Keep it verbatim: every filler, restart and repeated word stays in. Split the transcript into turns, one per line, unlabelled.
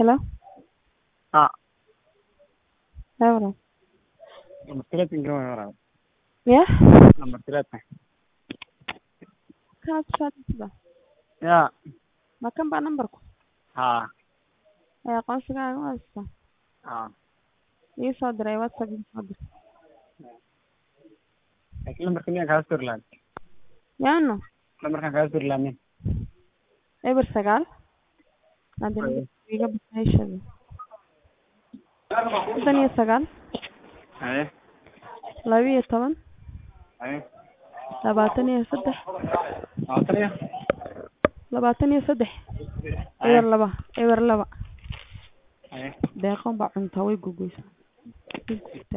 Hello?
हाँ
Hello?
Number ثلاثة من جوا ورا
Yeah?
نمبر ثلاثة
Kaad saadida.
يا
Ma kan baa numberku?
ها
Ee aqoonsigaaga u haysta.
ها
Ii soo diray WhatsApp ii soo diray.
لكن نمبر كم كان كاستر لان
Yaano?
نمبر كان كاستر لان
Eber sagaal. Hadda iga bixinayshada. Soddon iyo sagaal.
ايه
laba iyo toban.
ايه
labaatan iyo saddex.
عطرية
labaatan iyo saddex. Eber laba. Eber laba.
ايه
Deeqon baa cunta way gogoysa.